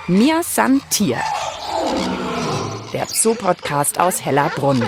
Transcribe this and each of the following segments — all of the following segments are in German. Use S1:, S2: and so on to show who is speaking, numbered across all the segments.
S1: Mir san Tier, der Zoo-Podcast aus Hellerbrunn.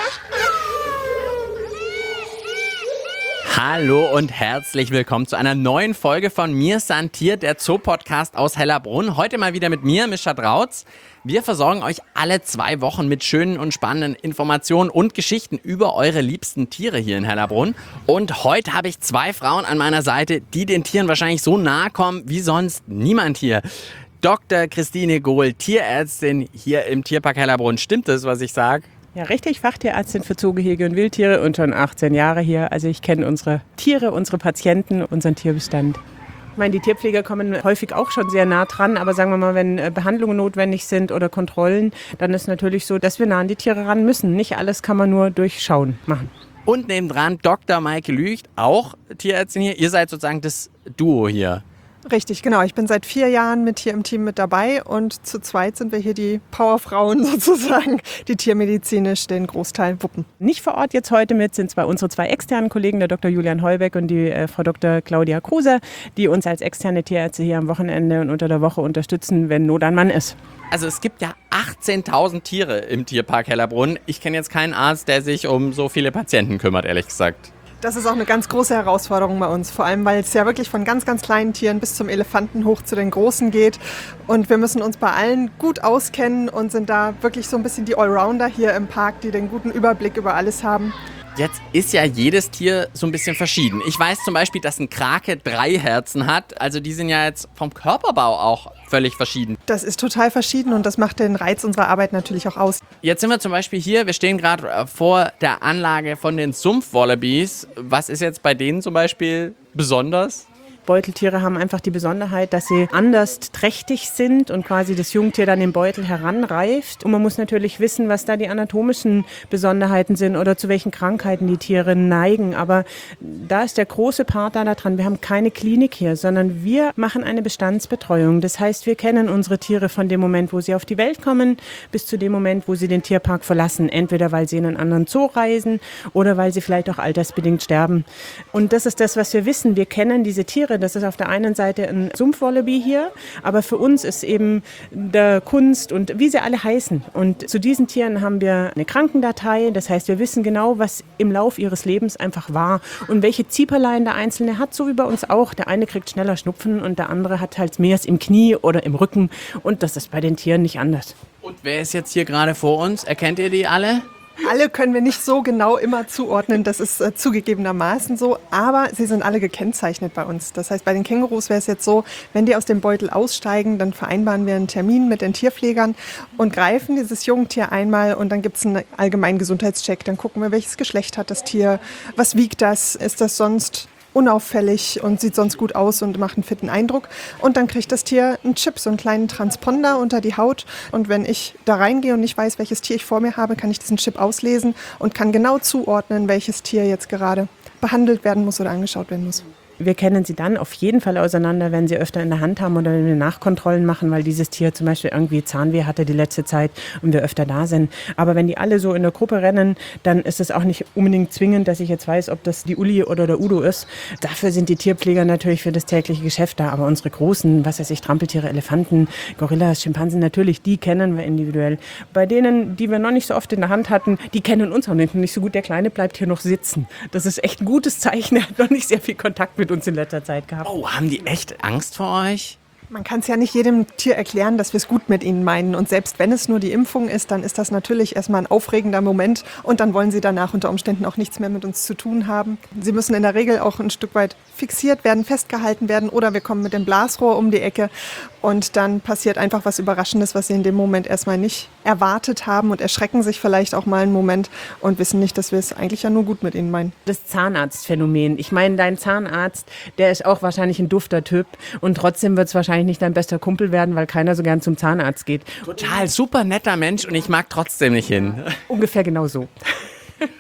S2: Hallo und herzlich willkommen zu einer neuen Folge von Mir san Tier, der Zoo-Podcast aus Hellerbrunn. Heute mal wieder mit mir, Mischa Drautz. Wir versorgen euch alle 2 Wochen mit schönen und spannenden Informationen und Geschichten über eure liebsten Tiere hier in Hellerbrunn. Und heute habe ich 2 Frauen an meiner Seite, die den Tieren wahrscheinlich so nahe kommen wie sonst niemand hier. Dr. Christine Gohl, Tierärztin hier im Tierpark Hellerbrunn. Stimmt das, was ich sage?
S3: Ja, richtig, Fachtierärztin für Zoogehege und Wildtiere und schon 18 Jahre hier. Also ich kenne unsere Tiere, unsere Patienten, unseren Tierbestand. Ich meine, die Tierpfleger kommen häufig auch schon sehr nah dran, aber sagen wir mal, wenn Behandlungen notwendig sind oder Kontrollen, dann ist natürlich so, dass wir nah an die Tiere ran müssen. Nicht alles kann man nur durch Schauen machen.
S2: Und nebendran Dr. Maike Lücht, auch Tierärztin hier. Ihr seid sozusagen das Duo hier.
S4: Richtig, genau. Ich bin seit 4 Jahren mit hier im Team mit dabei und zu zweit sind wir hier die Powerfrauen sozusagen, die tiermedizinisch den Großteil wuppen.
S3: Nicht vor Ort jetzt heute mit sind zwar unsere 2 externen Kollegen, der Dr. Julian Heubeck und die Frau Dr. Claudia Kruse, die uns als externe Tierärzte hier am Wochenende und unter der Woche unterstützen, wenn Not an Mann ist.
S2: Also es gibt ja 18.000 Tiere im Tierpark Hellerbrunn. Ich kenne jetzt keinen Arzt, der sich um so viele Patienten kümmert, ehrlich gesagt.
S4: Das ist auch eine ganz große Herausforderung bei uns, vor allem weil es ja wirklich von ganz, ganz kleinen Tieren bis zum Elefanten hoch zu den großen geht. Und wir müssen uns bei allen gut auskennen und sind da wirklich so ein bisschen die Allrounder hier im Park, die den guten Überblick über alles haben.
S2: Jetzt ist ja jedes Tier so ein bisschen verschieden. Ich weiß zum Beispiel, dass ein Krake 3 Herzen hat. Also die sind ja jetzt vom Körperbau auch völlig verschieden.
S4: Das ist total verschieden und das macht den Reiz unserer Arbeit natürlich auch aus.
S2: Jetzt sind wir zum Beispiel hier, wir stehen gerade vor der Anlage von den Sumpfwallabies. Was ist jetzt bei denen zum Beispiel besonders?
S3: Beuteltiere haben einfach die Besonderheit, dass sie anders trächtig sind und quasi das Jungtier dann im Beutel heranreift. Und man muss natürlich wissen, was da die anatomischen Besonderheiten sind oder zu welchen Krankheiten die Tiere neigen. Aber da ist der große Part da dran. Wir haben keine Klinik hier, sondern wir machen eine Bestandsbetreuung. Das heißt, wir kennen unsere Tiere von dem Moment, wo sie auf die Welt kommen, bis zu dem Moment, wo sie den Tierpark verlassen. Entweder weil sie in einen anderen Zoo reisen oder weil sie vielleicht auch altersbedingt sterben. Und das ist das, was wir wissen. Wir kennen diese Tiere. Das ist auf der einen Seite ein Sumpfwallaby hier, aber für uns ist eben der Kunst und wie sie alle heißen. Und zu diesen Tieren haben wir eine Krankendatei, das heißt, wir wissen genau, was im Lauf ihres Lebens einfach war und welche Zieperlein der Einzelne hat, so wie bei uns auch. Der eine kriegt schneller Schnupfen und der andere hat halt mehr im Knie oder im Rücken und das ist bei den Tieren nicht anders.
S2: Und wer ist jetzt hier gerade vor uns? Erkennt ihr die alle?
S4: Alle können wir nicht so genau immer zuordnen, das ist zugegebenermaßen so, aber sie sind alle gekennzeichnet bei uns. Das heißt, bei den Kängurus wäre es jetzt so, wenn die aus dem Beutel aussteigen, dann vereinbaren wir einen Termin mit den Tierpflegern und greifen dieses Jungtier einmal und dann gibt es einen allgemeinen Gesundheitscheck. Dann gucken wir, welches Geschlecht hat das Tier, was wiegt das, ist das sonst unauffällig und sieht sonst gut aus und macht einen fitten Eindruck. Und dann kriegt das Tier einen Chip, so einen kleinen Transponder unter die Haut. Und wenn ich da reingehe und nicht weiß, welches Tier ich vor mir habe, kann ich diesen Chip auslesen und kann genau zuordnen, welches Tier jetzt gerade behandelt werden muss oder angeschaut werden muss.
S3: Wir kennen sie dann auf jeden Fall auseinander, wenn sie öfter in der Hand haben oder wenn wir Nachkontrollen machen, weil dieses Tier zum Beispiel irgendwie Zahnweh hatte die letzte Zeit und wir öfter da sind. Aber wenn die alle so in der Gruppe rennen, dann ist es auch nicht unbedingt zwingend, dass ich jetzt weiß, ob das die Uli oder der Udo ist. Dafür sind die Tierpfleger natürlich für das tägliche Geschäft da. Aber unsere großen, was weiß ich, Trampeltiere, Elefanten, Gorillas, Schimpansen, natürlich, die kennen wir individuell. Bei denen, die wir noch nicht so oft in der Hand hatten, die kennen uns auch nicht so gut. Der Kleine bleibt hier noch sitzen. Das ist echt ein gutes Zeichen. Er hat noch nicht sehr viel Kontakt mit uns in letzter Zeit gehabt.
S2: Oh, haben die echt Angst vor euch?
S4: Man kann es ja nicht jedem Tier erklären, dass wir es gut mit ihnen meinen. Und selbst wenn es nur die Impfung ist, dann ist das natürlich erstmal ein aufregender Moment. Und dann wollen sie danach unter Umständen auch nichts mehr mit uns zu tun haben. Sie müssen in der Regel auch ein Stück weit fixiert werden, festgehalten werden. Oder wir kommen mit dem Blasrohr um die Ecke. Und dann passiert einfach was Überraschendes, was sie in dem Moment erstmal nicht erwartet haben. Und erschrecken sich vielleicht auch mal einen Moment und wissen nicht, dass wir es eigentlich ja nur gut mit ihnen meinen.
S3: Das Zahnarztphänomen. Ich meine, dein Zahnarzt, der ist auch wahrscheinlich ein dufter Typ. Und trotzdem wird es wahrscheinlich nicht dein bester Kumpel werden, weil keiner so gern zum Zahnarzt geht.
S2: Total super netter Mensch und ich mag trotzdem nicht hin.
S3: Ungefähr genau so.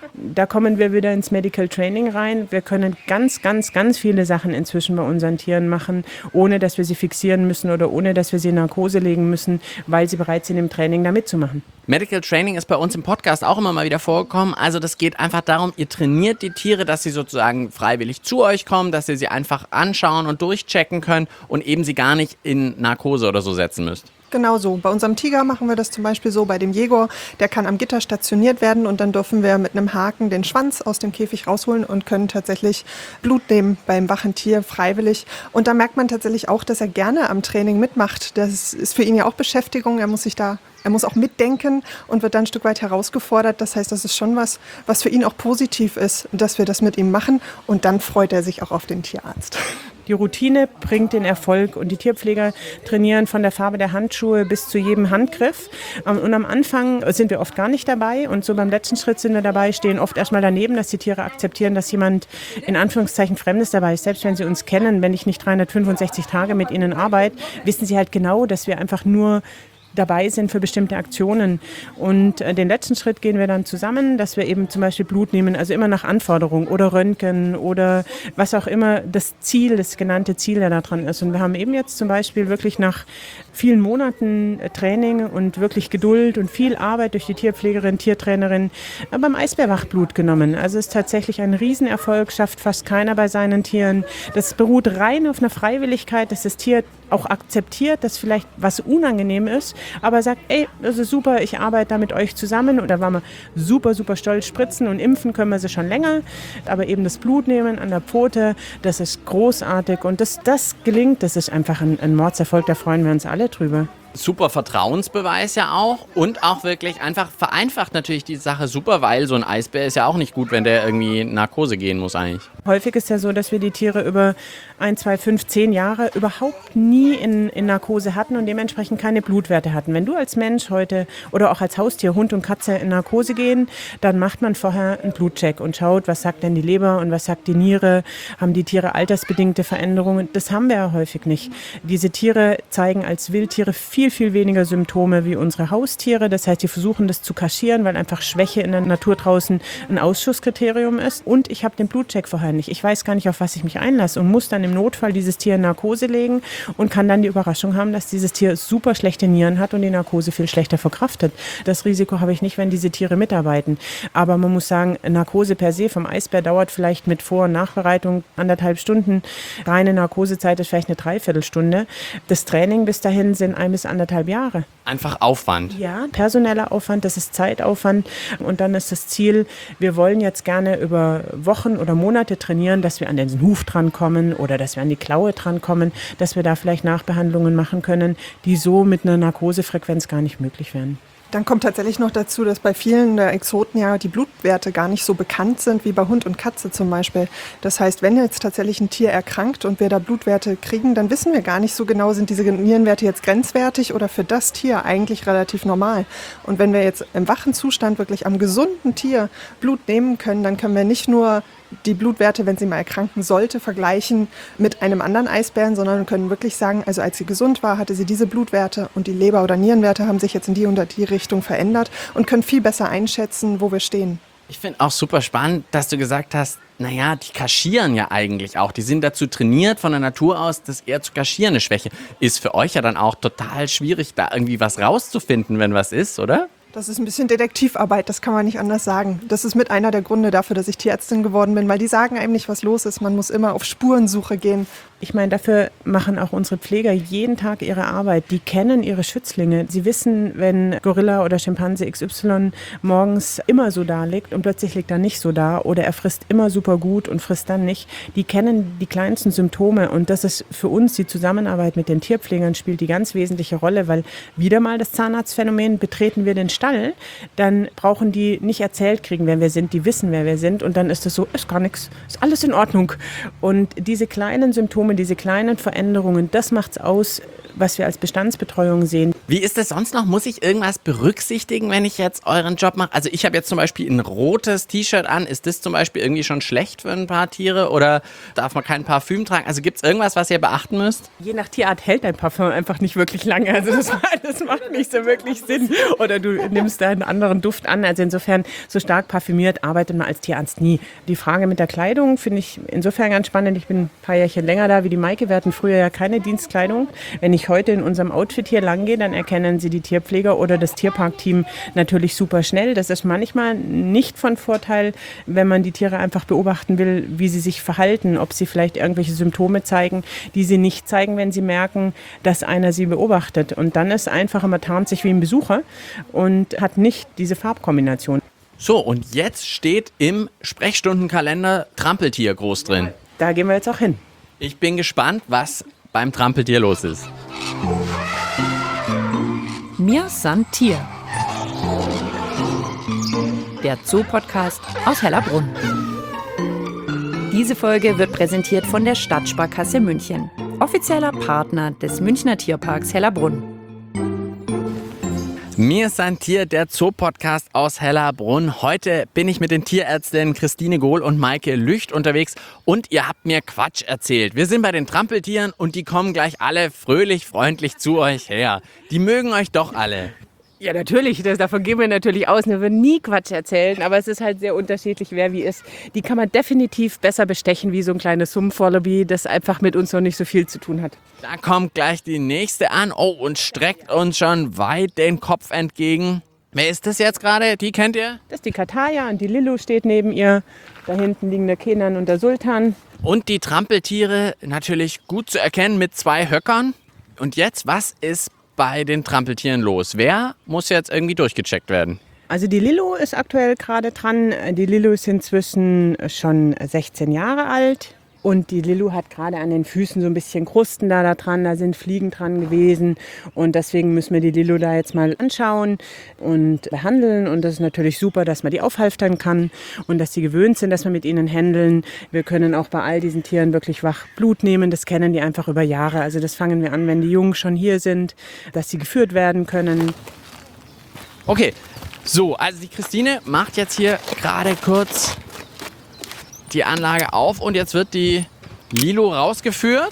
S3: Da kommen wir wieder ins Medical Training rein. Wir können ganz, ganz, ganz viele Sachen inzwischen bei unseren Tieren machen, ohne dass wir sie fixieren müssen oder ohne dass wir sie in Narkose legen müssen, weil sie bereit sind, im Training da mitzumachen.
S2: Medical Training ist bei uns im Podcast auch immer mal wieder vorgekommen. Also das geht einfach darum, ihr trainiert die Tiere, dass sie sozusagen freiwillig zu euch kommen, dass ihr sie einfach anschauen und durchchecken könnt und eben sie gar nicht in Narkose oder so setzen müsst.
S4: Genau so. Bei unserem Tiger machen wir das zum Beispiel so, bei dem Jäger, der kann am Gitter stationiert werden und dann dürfen wir mit einem Haken den Schwanz aus dem Käfig rausholen und können tatsächlich Blut nehmen beim wachen Tier freiwillig. Und da merkt man tatsächlich auch, dass er gerne am Training mitmacht. Das ist für ihn ja auch Beschäftigung. Er muss auch mitdenken und wird dann ein Stück weit herausgefordert. Das heißt, das ist schon was für ihn auch positiv ist, dass wir das mit ihm machen. Und dann freut er sich auch auf den Tierarzt.
S3: Die Routine bringt den Erfolg und die Tierpfleger trainieren von der Farbe der Handschuhe bis zu jedem Handgriff. Und am Anfang sind wir oft gar nicht dabei und so beim letzten Schritt sind wir dabei, stehen oft erstmal daneben, dass die Tiere akzeptieren, dass jemand in Anführungszeichen Fremdes dabei ist. Selbst wenn sie uns kennen, wenn ich nicht 365 Tage mit ihnen arbeite, wissen sie halt genau, dass wir einfach nur dabei sind für bestimmte Aktionen. Und den letzten Schritt gehen wir dann zusammen, dass wir eben zum Beispiel Blut nehmen, also immer nach Anforderung oder Röntgen oder was auch immer das genannte Ziel, der da dran ist. Und wir haben eben jetzt zum Beispiel wirklich nach vielen Monaten Training und wirklich Geduld und viel Arbeit durch die Tierpflegerin, Tiertrainerin beim Eisbär Blut genommen. Also es ist tatsächlich ein Riesenerfolg, schafft fast keiner bei seinen Tieren. Das beruht rein auf einer Freiwilligkeit, dass das Tier auch akzeptiert, dass vielleicht was unangenehm ist, aber sagt, ey, das ist super, ich arbeite da mit euch zusammen. Und da waren wir super, super stolz. Spritzen und impfen können wir sie schon länger, aber eben das Blut nehmen an der Pfote, das ist großartig. Und das gelingt, das ist einfach ein Mordserfolg, da freuen wir uns alle drüber.
S2: Super Vertrauensbeweis ja auch und auch wirklich einfach vereinfacht natürlich die Sache super, weil so ein Eisbär ist ja auch nicht gut, wenn der irgendwie in Narkose gehen muss eigentlich.
S3: Häufig ist ja so, dass wir die Tiere über 1, 2, 5, 10 Jahre überhaupt nie in Narkose hatten und dementsprechend keine Blutwerte hatten. Wenn du als Mensch heute oder auch als Haustier, Hund und Katze in Narkose gehen, dann macht man vorher einen Blutcheck und schaut, was sagt denn die Leber und was sagt die Niere, haben die Tiere altersbedingte Veränderungen. Das haben wir ja häufig nicht. Diese Tiere zeigen als Wildtiere viel, viel weniger Symptome wie unsere Haustiere. Das heißt, die versuchen das zu kaschieren, weil einfach Schwäche in der Natur draußen ein Ausschusskriterium ist. Und ich habe den Blutcheck vorher nicht. Ich weiß gar nicht, auf was ich mich einlasse und muss dann im Notfall dieses Tier in Narkose legen und kann dann die Überraschung haben, dass dieses Tier super schlechte Nieren hat und die Narkose viel schlechter verkraftet. Das Risiko habe ich nicht, wenn diese Tiere mitarbeiten. Aber man muss sagen, Narkose per se vom Eisbär dauert vielleicht mit Vor- und Nachbereitung 1,5 Stunden. Reine Narkosezeit ist vielleicht eine Dreiviertelstunde. Das Training bis dahin sind 1 bis 1,5 Jahre.
S2: Einfach Aufwand.
S3: Ja, personeller Aufwand, das ist Zeitaufwand. Und dann ist das Ziel, wir wollen jetzt gerne über Wochen oder Monate trainieren, dass wir an den Huf drankommen oder dass wir an die Klaue drankommen, dass wir da vielleicht Nachbehandlungen machen können, die so mit einer Narkosefrequenz gar nicht möglich wären.
S4: Dann kommt tatsächlich noch dazu, dass bei vielen der Exoten ja die Blutwerte gar nicht so bekannt sind wie bei Hund und Katze zum Beispiel. Das heißt, wenn jetzt tatsächlich ein Tier erkrankt und wir da Blutwerte kriegen, dann wissen wir gar nicht so genau, sind diese Nierenwerte jetzt grenzwertig oder für das Tier eigentlich relativ normal. Und wenn wir jetzt im wachen Zustand wirklich am gesunden Tier Blut nehmen können, dann können wir nicht nur die Blutwerte, wenn sie mal erkranken sollte, vergleichen mit einem anderen Eisbären, sondern können wirklich sagen, also als sie gesund war, hatte sie diese Blutwerte und die Leber- oder Nierenwerte haben sich jetzt in die und die Richtung verändert und können viel besser einschätzen, wo wir stehen.
S2: Ich finde auch super spannend, dass du gesagt hast, naja, die kaschieren ja eigentlich auch. Die sind dazu trainiert von der Natur aus, das eher zu kaschieren, eine Schwäche. Ist für euch ja dann auch total schwierig, da irgendwie was rauszufinden, wenn was ist, oder?
S4: Das ist ein bisschen Detektivarbeit, das kann man nicht anders sagen. Das ist mit einer der Gründe dafür, dass ich Tierärztin geworden bin, weil die sagen einem nicht, was los ist. Man muss immer auf Spurensuche gehen.
S3: Ich meine, dafür machen auch unsere Pfleger jeden Tag ihre Arbeit. Die kennen ihre Schützlinge. Sie wissen, wenn Gorilla oder Schimpanse XY morgens immer so da liegt und plötzlich liegt er nicht so da oder er frisst immer super gut und frisst dann nicht. Die kennen die kleinsten Symptome und das ist für uns die Zusammenarbeit mit den Tierpflegern spielt die ganz wesentliche Rolle, weil wieder mal das Zahnarztphänomen, betreten wir den Stall, dann brauchen die nicht erzählt kriegen, wer wir sind. Die wissen, wer wir sind und dann ist es so, ist gar nichts, ist alles in Ordnung. Und diese kleinen Symptome, diese kleinen Veränderungen, das macht's aus, was wir als Bestandsbetreuung sehen.
S2: Wie ist das sonst noch? Muss ich irgendwas berücksichtigen, wenn ich jetzt euren Job mache? Also ich habe jetzt zum Beispiel ein rotes T-Shirt an. Ist das zum Beispiel irgendwie schon schlecht für ein paar Tiere oder darf man kein Parfüm tragen? Also gibt es irgendwas, was ihr beachten müsst?
S3: Je nach Tierart hält ein Parfum einfach nicht wirklich lange. Also das macht nicht so wirklich Sinn. Oder du nimmst da einen anderen Duft an. Also insofern, so stark parfümiert arbeitet man als Tierarzt nie. Die Frage mit der Kleidung finde ich insofern ganz spannend. Ich bin ein paar Jährchen länger da wie die Maike. Wir hatten früher ja keine Dienstkleidung. Wenn ich heute in unserem Outfit hier lang gehe, dann erkennen Sie die Tierpfleger oder das Tierparkteam natürlich super schnell. Das ist manchmal nicht von Vorteil, wenn man die Tiere einfach beobachten will, wie sie sich verhalten, ob sie vielleicht irgendwelche Symptome zeigen, die sie nicht zeigen, wenn sie merken, dass einer sie beobachtet. Und dann ist einfach, man tarnt sich wie ein Besucher und hat nicht diese Farbkombination.
S2: So, und jetzt steht im Sprechstundenkalender Trampeltier groß drin.
S3: Da gehen wir jetzt auch hin.
S2: Ich bin gespannt, was beim Trampeltier los ist.
S1: Mir san Tier. Der Zoo-Podcast aus Hellerbrunn. Diese Folge wird präsentiert von der Stadtsparkasse München, offizieller Partner des Münchner Tierparks Hellerbrunn.
S2: Mir san Tier, der Zoo-Podcast aus Hellerbrunn. Heute bin ich mit den Tierärztinnen Christine Gohl und Maike Lücht unterwegs und ihr habt mir Quatsch erzählt. Wir sind bei den Trampeltieren und die kommen gleich alle fröhlich, freundlich zu euch her. Die mögen euch doch alle.
S3: Ja, natürlich. Davon gehen wir natürlich aus. Wir würden nie Quatsch erzählen, aber es ist halt sehr unterschiedlich, wer wie ist. Die kann man definitiv besser bestechen wie so ein kleines Sumpfwallaby, das einfach mit uns noch nicht so viel zu tun hat.
S2: Da kommt gleich die nächste an. Oh, und streckt uns schon weit den Kopf entgegen. Wer ist das jetzt gerade? Die kennt ihr?
S3: Das ist die Kataya und die Lillu steht neben ihr. Da hinten liegen der Kenan und der Sultan.
S2: Und die Trampeltiere natürlich gut zu erkennen mit 2 Höckern. Und jetzt, was ist bei den Trampeltieren los? Wer muss jetzt irgendwie durchgecheckt werden?
S3: Also die Lillu ist aktuell gerade dran. Die Lillu ist inzwischen schon 16 Jahre alt. Und die Lillu hat gerade an den Füßen so ein bisschen Krusten da dran, da sind Fliegen dran gewesen. Und deswegen müssen wir die Lillu da jetzt mal anschauen und behandeln. Und das ist natürlich super, dass man die aufhalftern kann und dass sie gewöhnt sind, dass wir mit ihnen händeln. Wir können auch bei all diesen Tieren wirklich wach Blut nehmen. Das kennen die einfach über Jahre. Also das fangen wir an, wenn die Jungen schon hier sind, dass sie geführt werden können.
S2: Okay, so, also die Christine macht jetzt hier gerade kurz die Anlage auf und jetzt wird die Lilo rausgeführt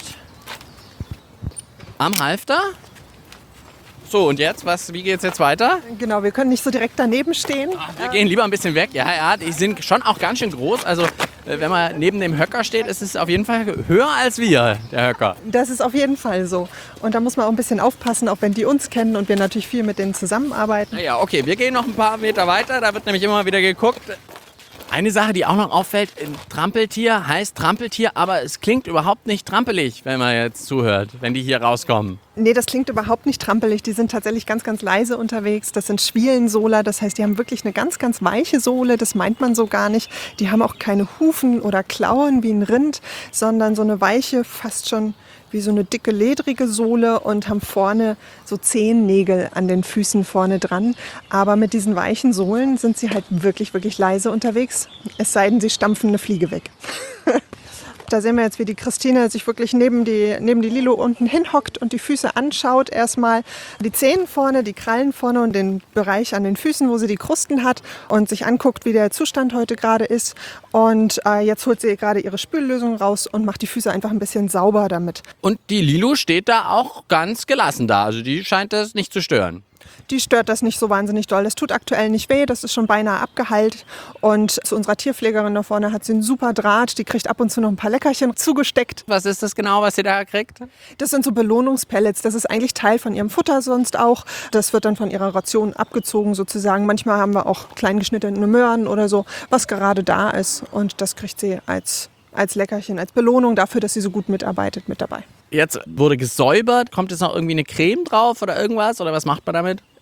S2: am Halfter. So, und jetzt, wie geht's jetzt weiter?
S4: Genau, wir können nicht so direkt daneben stehen.
S2: Wir gehen lieber ein bisschen weg. Ja, die sind schon auch ganz schön groß. Also, wenn man neben dem Höcker steht, ist es auf jeden Fall höher als wir, der Höcker.
S4: Das ist auf jeden Fall so. Und da muss man auch ein bisschen aufpassen, auch wenn die uns kennen und wir natürlich viel mit denen zusammenarbeiten.
S2: Ja, okay, wir gehen noch ein paar Meter weiter. Da wird nämlich immer wieder geguckt. Eine Sache, die auch noch auffällt, ein Trampeltier heißt Trampeltier, aber es klingt überhaupt nicht trampelig, wenn man jetzt zuhört, wenn die hier rauskommen.
S4: Nee, das klingt überhaupt nicht trampelig. Die sind tatsächlich ganz, ganz leise unterwegs. Das sind Schwielensohler, das heißt, die haben wirklich eine ganz, ganz weiche Sohle. Das meint man so gar nicht. Die haben auch keine Hufen oder Klauen wie ein Rind, sondern so eine weiche, fast schon wie so eine dicke, ledrige Sohle und haben vorne so Zehennägel an den Füßen vorne dran. Aber mit diesen weichen Sohlen sind sie halt wirklich, wirklich leise unterwegs. Es sei denn, sie stampfen eine Fliege weg. Da sehen wir jetzt, wie die Christine sich wirklich neben die Lilo unten hinhockt und die Füße anschaut. Erstmal die Zehen vorne, die Krallen vorne und den Bereich an den Füßen, wo sie die Krusten hat und sich anguckt, wie der Zustand heute gerade ist. Und jetzt holt sie gerade ihre Spüllösung raus und macht die Füße einfach ein bisschen sauber damit.
S2: Und die Lilo steht da auch ganz gelassen da. Also die scheint das nicht zu stören.
S4: Die stört das nicht so wahnsinnig doll. Das tut aktuell nicht weh, das ist schon beinahe abgeheilt. Und zu unserer Tierpflegerin da vorne hat sie einen super Draht. Die kriegt ab und zu noch ein paar Leckerchen zugesteckt.
S2: Was ist das genau, was sie da kriegt?
S4: Das sind so Belohnungspellets. Das ist eigentlich Teil von ihrem Futter sonst auch. Das wird dann von ihrer Ration abgezogen sozusagen. Manchmal haben wir auch klein geschnittene Möhren oder so, was gerade da ist. Und das kriegt sie als Leckerchen, als Belohnung dafür, dass sie so gut mitarbeitet, mit dabei.
S2: Jetzt wurde gesäubert. Kommt jetzt noch irgendwie eine Creme drauf oder irgendwas? Oder was macht man damit?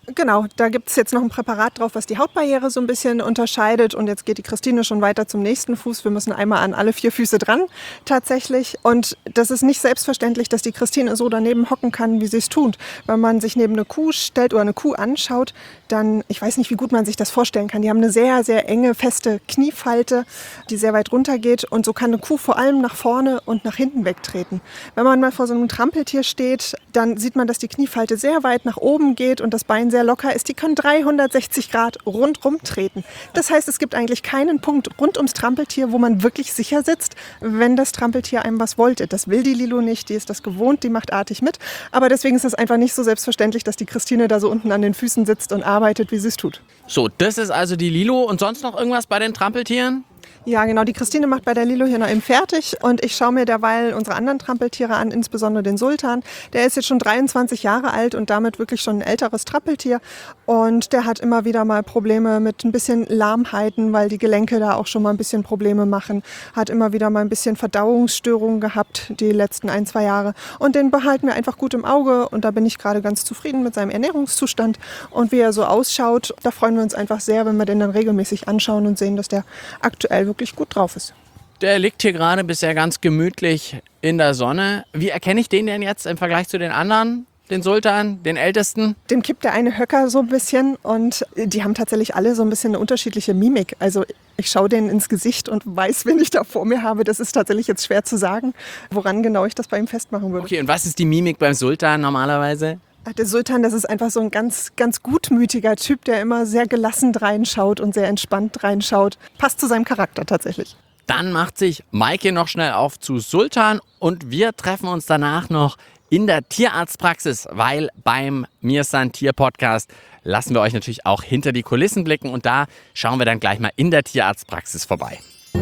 S4: Genau, da gibt es jetzt noch ein Präparat drauf, was die Hautbarriere so ein bisschen unterscheidet. Und jetzt geht die Christine schon weiter zum nächsten Fuß. Wir müssen einmal an alle 4 Füße dran, tatsächlich. Und das ist nicht selbstverständlich, dass die Christine so daneben hocken kann, wie sie es tut. Wenn man sich neben eine Kuh stellt oder eine Kuh anschaut, dann, ich weiß nicht, wie gut man sich das vorstellen kann. Die haben eine sehr, sehr enge, feste Kniefalte, die sehr weit runter geht. Und so kann eine Kuh vor allem nach vorne und nach hinten wegtreten. Wenn man mal vor so einem Trampeltier steht, dann sieht man, dass die Kniefalte sehr weit nach oben geht und das Bein sehr locker ist. Die können 360 Grad rundrum treten. Das heißt, es gibt eigentlich keinen Punkt rund ums Trampeltier, wo man wirklich sicher sitzt, wenn das Trampeltier einem was wollte. Das will die Lilo nicht, die ist das gewohnt, die macht artig mit. Aber deswegen ist es einfach nicht so selbstverständlich, dass die Christine da so unten an den Füßen sitzt und arbeitet, wie sie es tut.
S2: So, das ist also die Lilo. Und sonst noch irgendwas bei den Trampeltieren?
S4: Ja, genau. Die Christine macht bei der Lilo hier noch eben fertig und ich schaue mir derweil unsere anderen Trampeltiere an, insbesondere den Sultan. Der ist jetzt schon 23 Jahre alt und damit wirklich schon ein älteres Trampeltier und der hat immer wieder mal Probleme mit ein bisschen Lahmheiten, weil die Gelenke da auch schon mal ein bisschen Probleme machen. Hat immer wieder mal ein bisschen Verdauungsstörungen gehabt die letzten 1-2 Jahre und den behalten wir einfach gut im Auge und da bin ich gerade ganz zufrieden mit seinem Ernährungszustand und wie er so ausschaut. Da freuen wir uns einfach sehr, wenn wir den dann regelmäßig anschauen und sehen, dass der aktuell wirklich gut drauf ist.
S2: Der liegt hier gerade bisher ganz gemütlich in der Sonne. Wie erkenne ich den denn jetzt im Vergleich zu den anderen? Den Sultan, den Ältesten?
S4: Dem kippt der eine Höcker so ein bisschen und die haben tatsächlich alle so ein bisschen eine unterschiedliche Mimik. Also ich schaue denen ins Gesicht und weiß, wen ich da vor mir habe. Das ist tatsächlich jetzt schwer zu sagen, woran genau ich das bei ihm festmachen würde.
S2: Okay, und was ist die Mimik beim Sultan normalerweise?
S4: Der Sultan, das ist einfach so ein ganz, ganz gutmütiger Typ, der immer sehr gelassen reinschaut und sehr entspannt reinschaut. Passt zu seinem Charakter tatsächlich.
S2: Dann macht sich Maike noch schnell auf zu Sultan und wir treffen uns danach noch in der Tierarztpraxis, weil beim Mir san Tier Podcast lassen wir euch natürlich auch hinter die Kulissen blicken und da schauen wir dann gleich mal in der Tierarztpraxis vorbei.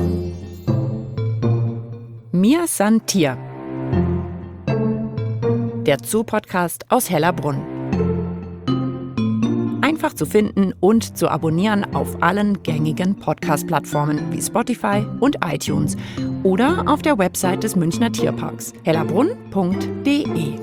S1: Mir san Tier. Der Zoo-Podcast aus Hellerbrunn. Einfach zu finden und zu abonnieren auf allen gängigen Podcast-Plattformen wie Spotify und iTunes oder auf der Website des Münchner Tierparks hellerbrunn.de.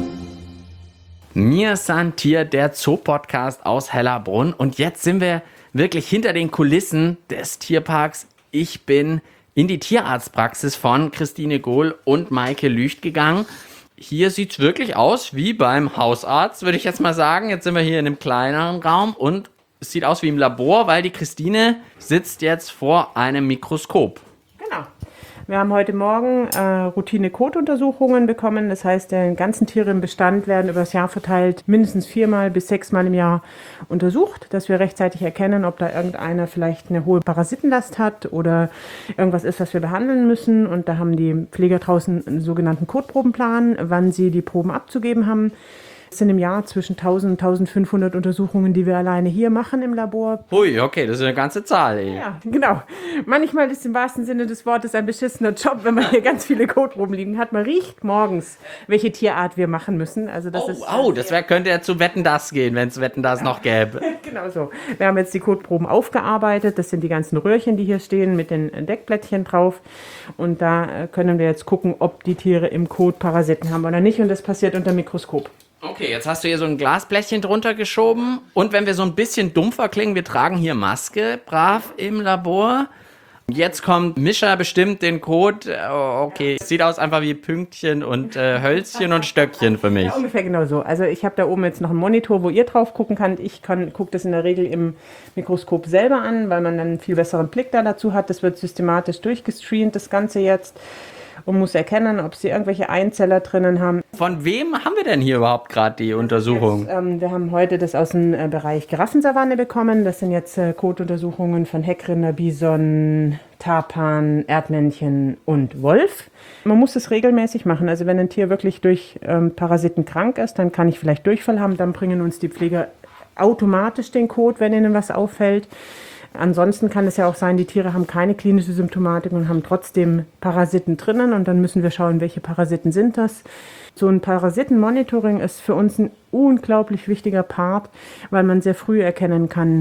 S2: Mir san Tier, der Zoo-Podcast aus Hellerbrunn und jetzt sind wir wirklich hinter den Kulissen des Tierparks. Ich bin in die Tierarztpraxis von Christine Gohl und Maike Lücht gegangen. Hier sieht es wirklich aus wie beim Hausarzt, würde ich jetzt mal sagen. Jetzt sind wir hier in einem kleineren Raum und es sieht aus wie im Labor, weil die Christine sitzt jetzt vor einem Mikroskop.
S3: Genau. Wir haben heute Morgen Routine-Kotuntersuchungen bekommen. Das heißt, die ganzen Tiere im Bestand werden über das Jahr verteilt mindestens 4 bis 6 Mal im Jahr untersucht, dass wir rechtzeitig erkennen, ob da irgendeiner vielleicht eine hohe Parasitenlast hat oder irgendwas ist, was wir behandeln müssen. Und da haben die Pfleger draußen einen sogenannten Kotprobenplan, wann sie die Proben abzugeben haben. Es sind im Jahr zwischen 1000 und 1500 Untersuchungen, die wir alleine hier machen im Labor.
S2: Hui, okay, das ist eine ganze Zahl. Ey.
S3: Ja, genau. Manchmal ist im wahrsten Sinne des Wortes ein beschissener Job, wenn man hier ganz viele Kotproben liegen hat. Man riecht morgens, welche Tierart wir machen müssen. Also das
S2: könnte ja zu Wetten, das gehen, wenn es Wetten, das noch gäbe.
S3: Genau so. Wir haben jetzt die Kotproben aufgearbeitet. Das sind die ganzen Röhrchen, die hier stehen, mit den Deckblättchen drauf. Und da können wir jetzt gucken, ob die Tiere im Kot Parasiten haben oder nicht. Und das passiert unter Mikroskop.
S2: Okay, jetzt hast du hier so ein Glasblättchen drunter geschoben. Und wenn wir so ein bisschen dumpfer klingen, wir tragen hier Maske, brav im Labor. Jetzt kommt Mischa bestimmt den Kot. Okay, sieht aus einfach wie Pünktchen und Hölzchen und Stöckchen für mich.
S3: Ja, ungefähr genau so. Also ich habe da oben jetzt noch einen Monitor, wo ihr drauf gucken könnt. Ich gucke das in der Regel im Mikroskop selber an, weil man dann einen viel besseren Blick da dazu hat. Das wird systematisch durchgestreamt, das Ganze jetzt. Und muss erkennen, ob sie irgendwelche Einzeller drinnen haben.
S2: Von wem haben wir denn hier überhaupt gerade die Untersuchung?
S3: Wir haben heute das aus dem Bereich Giraffensavanne bekommen. Das sind jetzt Kotuntersuchungen von Heckrinder, Bison, Tarpan, Erdmännchen und Wolf. Man muss das regelmäßig machen. Also wenn ein Tier wirklich durch Parasiten krank ist, dann kann ich vielleicht Durchfall haben. Dann bringen uns die Pfleger automatisch den Kot, wenn ihnen was auffällt. Ansonsten kann es ja auch sein, die Tiere haben keine klinische Symptomatik und haben trotzdem Parasiten drinnen und dann müssen wir schauen, welche Parasiten sind das. So ein Parasitenmonitoring ist für uns ein unglaublich wichtiger Part, weil man sehr früh erkennen kann,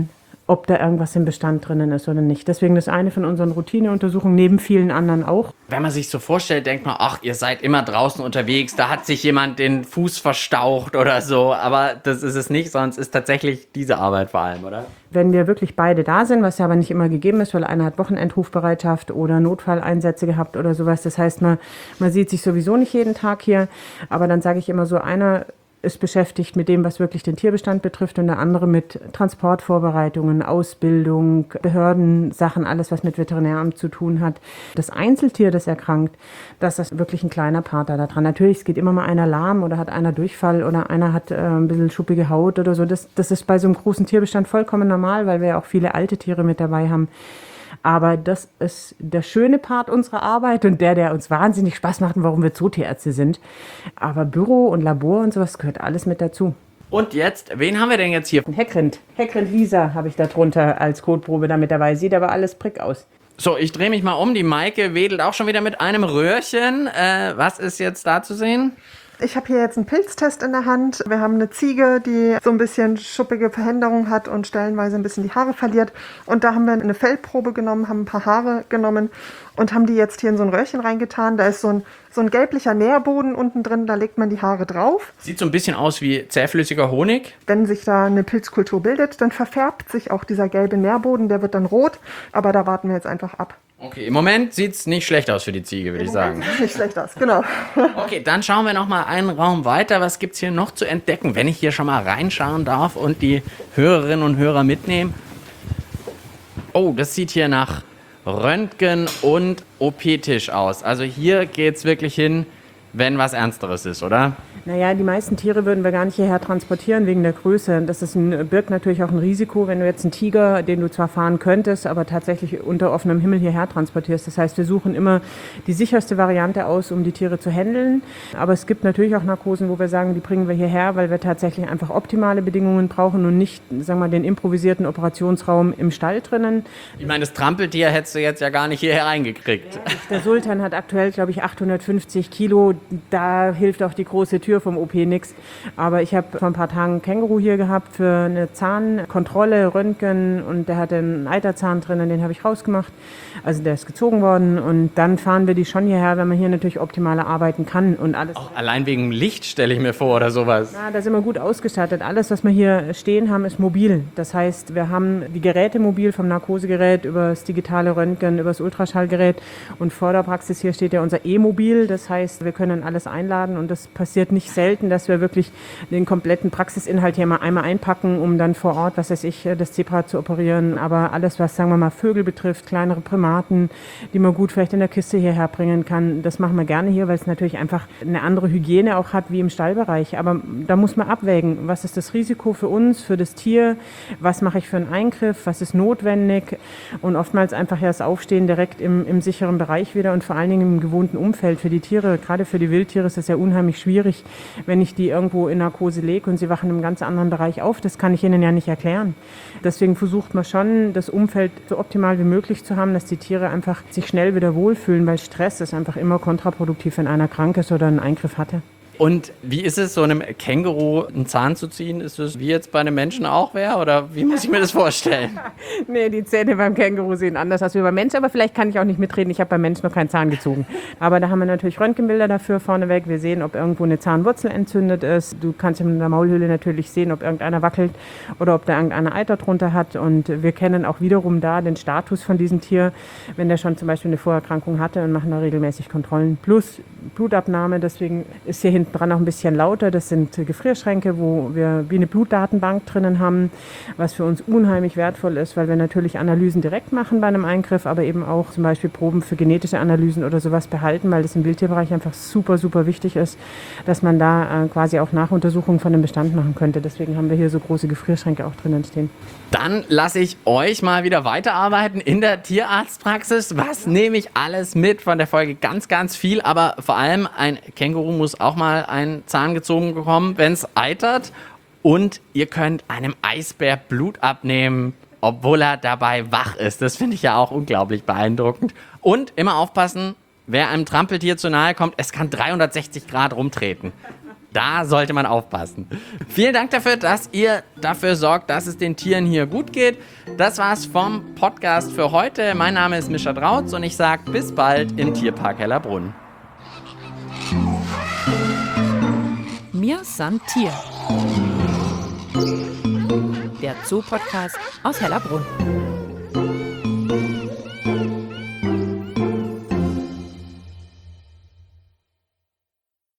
S3: ob da irgendwas im Bestand drinnen ist oder nicht. Deswegen das eine von unseren Routineuntersuchungen, neben vielen anderen auch.
S2: Wenn man sich so vorstellt, denkt man, ach, ihr seid immer draußen unterwegs, da hat sich jemand den Fuß verstaucht oder so. Aber das ist es nicht, sondern es ist tatsächlich diese Arbeit vor allem, oder?
S3: Wenn wir wirklich beide da sind, was ja aber nicht immer gegeben ist, weil einer hat Wochenendrufbereitschaft oder Notfalleinsätze gehabt oder sowas. Das heißt, man sieht sich sowieso nicht jeden Tag hier. Aber dann sage ich immer so, einer ist beschäftigt mit dem, was wirklich den Tierbestand betrifft und der andere mit Transportvorbereitungen, Ausbildung, Behördensachen, alles, was mit Veterinäramt zu tun hat. Das Einzeltier, das erkrankt, das ist wirklich ein kleiner Part da dran. Natürlich, es geht immer mal einer lahm oder hat einer Durchfall oder einer hat ein bisschen schuppige Haut oder so. Das ist bei so einem großen Tierbestand vollkommen normal, weil wir ja auch viele alte Tiere mit dabei haben. Aber das ist der schöne Part unserer Arbeit und der uns wahnsinnig Spaß macht und warum wir Zootierärzte sind. Aber Büro und Labor und sowas gehört alles mit dazu.
S2: Und jetzt, wen haben wir denn jetzt hier?
S3: Ein Heckrind Lisa habe ich da drunter als Kotprobe da mit dabei. Sieht aber alles prick aus.
S2: So, ich drehe mich mal um. Die Maike wedelt auch schon wieder mit einem Röhrchen. Was ist jetzt da zu sehen?
S4: Ich habe hier jetzt einen Pilztest in der Hand. Wir haben eine Ziege, die so ein bisschen schuppige Veränderung hat und stellenweise ein bisschen die Haare verliert. Und da haben wir eine Fellprobe genommen, haben ein paar Haare genommen und haben die jetzt hier in so ein Röhrchen reingetan. Da ist so ein gelblicher Nährboden unten drin, da legt man die Haare drauf.
S2: Sieht so ein bisschen aus wie zähflüssiger Honig.
S4: Wenn sich da eine Pilzkultur bildet, dann verfärbt sich auch dieser gelbe Nährboden, der wird dann rot. Aber da warten wir jetzt einfach ab.
S2: Okay, im Moment sieht es nicht schlecht aus für die Ziege, würde ich sagen.
S4: Nicht schlecht aus, genau.
S2: Okay, dann schauen wir noch mal einen Raum weiter. Was gibt es hier noch zu entdecken, wenn ich hier schon mal reinschauen darf und die Hörerinnen und Hörer mitnehmen? Oh, das sieht hier nach Röntgen- und OP-Tisch aus. Also hier geht es wirklich hin, wenn was Ernsteres ist, oder?
S3: Naja, die meisten Tiere würden wir gar nicht hierher transportieren wegen der Größe. Das birgt natürlich auch ein Risiko, wenn du jetzt einen Tiger, den du zwar fahren könntest, aber tatsächlich unter offenem Himmel hierher transportierst. Das heißt, wir suchen immer die sicherste Variante aus, um die Tiere zu handeln. Aber es gibt natürlich auch Narkosen, wo wir sagen, die bringen wir hierher, weil wir tatsächlich einfach optimale Bedingungen brauchen und nicht, sagen wir mal, den improvisierten Operationsraum im Stall drinnen.
S2: Ich meine, das Trampeltier hättest du jetzt ja gar nicht hierher reingekriegt.
S3: Der Sultan hat aktuell, glaube ich, 850 Kilo. Da hilft auch die große Tür vom OP nichts. Aber ich habe vor ein paar Tagen einen Känguru hier gehabt für eine Zahnkontrolle, Röntgen und der hatte einen Eiterzahn drinnen, den habe ich rausgemacht. Also der ist gezogen worden und dann fahren wir die schon hierher, wenn man hier natürlich optimaler arbeiten kann und alles.
S2: Auch allein wegen Licht stelle ich mir vor oder sowas.
S3: Ja, da sind wir gut ausgestattet. Alles, was wir hier stehen haben, ist mobil. Das heißt, wir haben die Geräte mobil, vom Narkosegerät über das digitale Röntgen, über das Ultraschallgerät und vor der Praxis hier steht ja unser E-Mobil. Das heißt, wir können alles einladen und das passiert nicht selten, dass wir wirklich den kompletten Praxisinhalt hier mal einmal einpacken, um dann vor Ort, was weiß ich, das Zebra zu operieren. Aber alles, was, sagen wir mal, Vögel betrifft, kleinere Primaten, die man gut vielleicht in der Kiste hierher bringen kann, das machen wir gerne hier, weil es natürlich einfach eine andere Hygiene auch hat wie im Stallbereich. Aber da muss man abwägen, was ist das Risiko für uns, für das Tier, was mache ich für einen Eingriff, was ist notwendig und oftmals einfach ja das Aufstehen direkt im sicheren Bereich wieder und vor allen Dingen im gewohnten Umfeld für die Tiere, gerade für die Wildtiere ist das ja unheimlich schwierig, wenn ich die irgendwo in Narkose lege und sie wachen in einem ganz anderen Bereich auf. Das kann ich ihnen ja nicht erklären. Deswegen versucht man schon, das Umfeld so optimal wie möglich zu haben, dass die Tiere einfach sich schnell wieder wohlfühlen, weil Stress ist einfach immer kontraproduktiv, wenn einer krank ist oder einen Eingriff hatte.
S2: Und wie ist es, so einem Känguru einen Zahn zu ziehen? Ist das wie jetzt bei einem Menschen auch wäre? Oder wie muss ich mir das vorstellen?
S3: Nee, die Zähne beim Känguru sehen anders aus wie beim Mensch, aber vielleicht kann ich auch nicht mitreden. Ich habe beim Mensch noch keinen Zahn gezogen. Aber da haben wir natürlich Röntgenbilder dafür vorneweg. Wir sehen, ob irgendwo eine Zahnwurzel entzündet ist. Du kannst in der Maulhöhle natürlich sehen, ob irgendeiner wackelt oder ob da irgendeiner Eiter drunter hat. Und wir kennen auch wiederum da den Status von diesem Tier, wenn der schon zum Beispiel eine Vorerkrankung hatte und machen da regelmäßig Kontrollen. Plus Blutabnahme, deswegen ist hier hinten dran auch ein bisschen lauter. Das sind Gefrierschränke, wo wir wie eine Blutdatenbank drinnen haben, was für uns unheimlich wertvoll ist, weil wir natürlich Analysen direkt machen bei einem Eingriff, aber eben auch zum Beispiel Proben für genetische Analysen oder sowas behalten, weil das im Wildtierbereich einfach super, super wichtig ist, dass man da quasi auch Nachuntersuchungen von dem Bestand machen könnte. Deswegen haben wir hier so große Gefrierschränke auch drinnen stehen.
S2: Dann lasse ich euch mal wieder weiterarbeiten in der Tierarztpraxis. Was nehme ich alles mit von der Folge? Ganz, ganz viel, aber vor allem ein Känguru muss auch mal einen Zahn gezogen bekommen, wenn es eitert. Und ihr könnt einem Eisbär Blut abnehmen, obwohl er dabei wach ist. Das finde ich ja auch unglaublich beeindruckend. Und immer aufpassen, wer einem Trampeltier zu nahe kommt, es kann 360 Grad rumtreten. Da sollte man aufpassen. Vielen Dank dafür, dass ihr dafür sorgt, dass es den Tieren hier gut geht. Das war's vom Podcast für heute. Mein Name ist Mischa Drautz und ich sage bis bald im Tierpark Hellerbrunn.
S1: Mir san Tier. Der Zoo-Podcast aus Hellerbrunn.